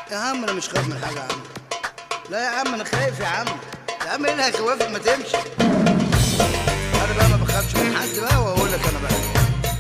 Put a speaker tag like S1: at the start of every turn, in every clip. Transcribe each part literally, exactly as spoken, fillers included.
S1: يا عم انا مش خايف من حاجه يا عم. لا يا عم انا خايف يا عم. يا عم ايه اللي هيخوفك؟ ما تمشي. انا بقى ما بخافش من حد بقى، واقول لك انا بقى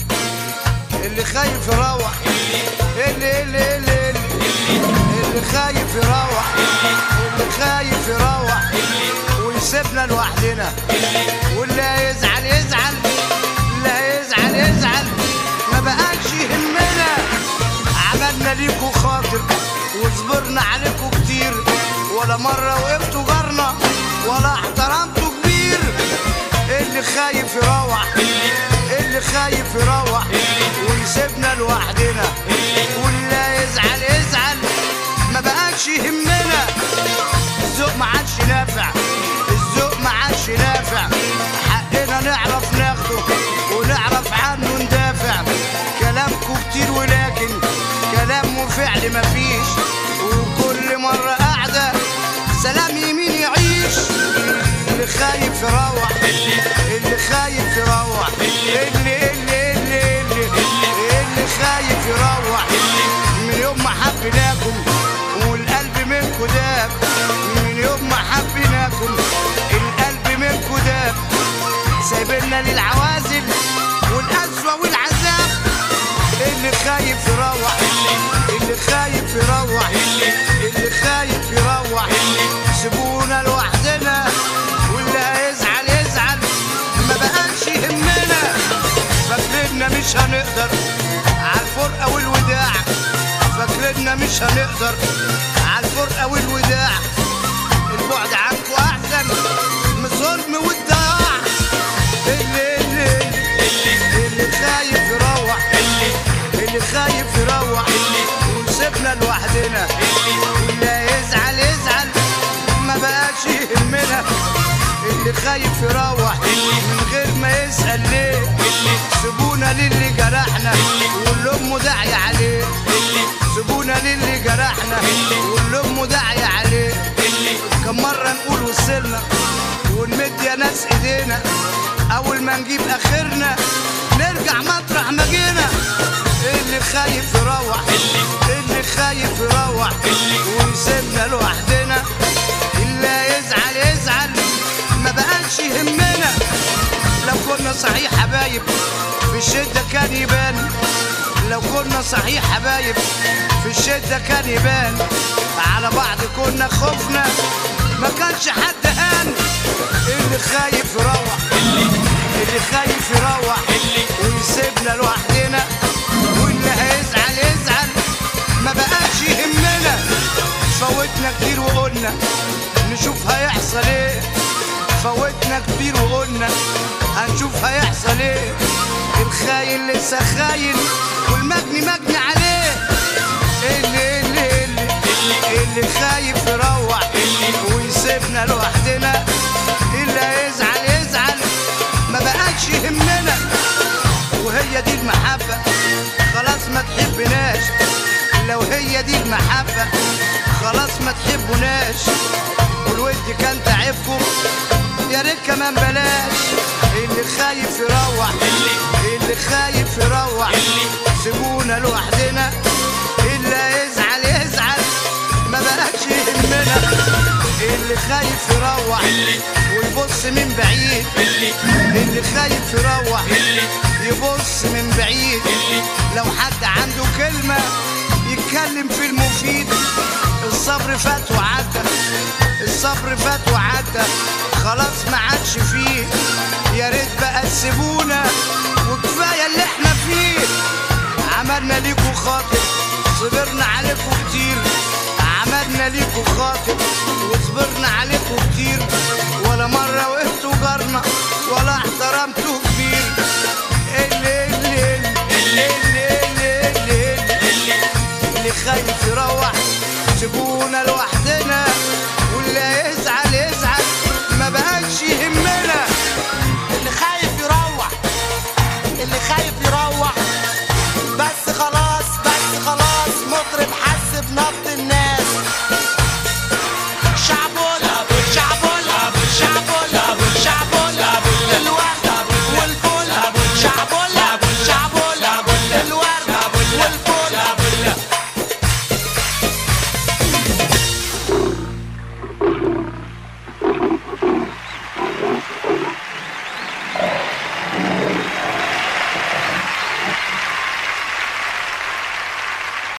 S1: اللي خايف يروح. اللي اللي اللي اللي, اللي خايف يروح. اللي خايف يروح ويسيبنا لوحدنا. واللي هيزعل يزعل، اللي هيزعل يزعل، ما بقاش يهمنا. عملنا ليكوا خاطر وصبرنا عليكوا كتير، ولا مرة وقفتوا جارنا ولا احترمتوا كبير. اللي خايف يروح، اللي خايف يروح ويسيبنا لوحدنا. واللي يزعل يزعل، ما بقاش يهمنا. الذوق ما عادش نافع، الذوق ما عادش نافع. حقنا نعرف ناخده ونعرف عنه ندافع. كلامكوا كتير ولكن كلام وفعل مفيش، وكل مرة قاعدة سلام يمين يعيش. اللي خايف يروح، اللي خايف يروح، اللي اللي اللي اللي, اللي خايف يروح. من يوم ما حبيناكم والقلب منكم داب، من يوم ما حبيناكم القلب منكم داب. سايبنا للعوازل والقسوة والعذاب. اللي خايف يروح، اللي خايف يروح، اللي خايف يروح. سيبونا لوحدنا، واللي هيزعل يزعل، ما بقاش يهمنا. فاكرنا مش هنقدر عالفرقة والوداع، فاكرنا مش هنقدر عالفرقة والوداع. البعد عنكوا أحسن من الظلم والضياع. اللي اللي اللي خايف يروح، اللي خايف يروح ويسيبنا لوحدنا. واللي يزعل يزعل، ما بقاش يهمنا. اللي خايف يروح من غير ما يسأل ليه. سيبونا للي جرحنا واللي امه داعية عليه. سيبونا للي جرحنا واللي امه داعية عليه. كم مرة نقول وصلنا ونمد يا ناس ايدينا، اول ما نجيب اخرنا نرجع مطرح ما جينا. اللي خايف يروح، اللي خايف يروح ويسيبنا لوحدنا. اللي يزعل يزعل، ما بقاش يهمنا. لو كنا صحيح حبايب في الشدة كان يبان، لو كنا صحيح حبايب في الشدة كان يبان. على بعض كنا خفنا، ما كانش حد هان. اللي خايف يروح، اللي خايف يروح ويسيبنا لوحدنا. واللي هيزعل يزعل، ما بقاش يهمنا. فوتنا كتير وقلنا نشوف هيحصل ايه. فوتنا كتير وقلنا هنشوف هيحصل ايه. الخاين لسه خاين والمجني مجني عليه. اللي اللي اللي, اللي خايف يروح ويسيبنا لوحدنا. اللي هيزعل يزعل، ما بقاش يهمنا. وهي دي المحبة خلاص ما تحبناش. لو هي دي المحبة خلاص ما تحبوناش. والود كان تعبكم، يا ريت كمان بلاش. اللي خايف يروح، اللي خايف يروح، سيبونا لوحدنا. اللي يزعل يزعل، ما بقاش يهمنا. اللي خايف يروح ويبص من بعيد، اللي خايف يروح يبص من بعيد. لو حد عنده كلمة يتكلم في المفيد. الصبر فات وعدى، الصبر فات وعدى، خلاص ما عادش فيه. يا ريت بقى تسيبونا وكفاية اللي احنا فيه. عملنا ليكوا خاطر صبرنا عليكوا كتير، عملنا ليكوا خاطر وصبرنا عليكوا كتير. ولا مرة وقفتوا جارنا ولا احترمتوا